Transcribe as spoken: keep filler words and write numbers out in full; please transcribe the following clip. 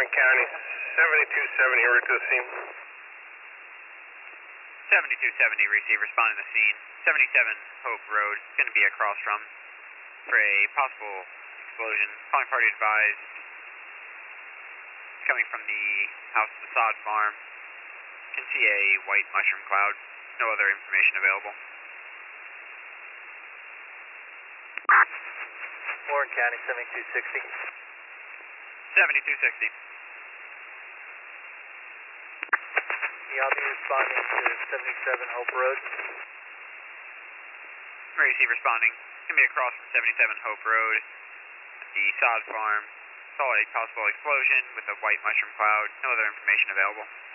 Warren County, seventy-two seventy, route to the scene. seventy-two seventy, receive, responding to the scene. seventy-seven Hope Road, it's going to be across from for a possible explosion. Calling party advised. It's coming from the house at the sod farm. Can see a white mushroom cloud. No other information available. Warren County, seventy-two sixty. seventy-two sixty. Yeah, I'll be responding to seventy-seven Hope Road. Receive, responding. It's going to be across from seventy-seven Hope Road at the sod farm. Saw a possible explosion with a white mushroom cloud. No other information available.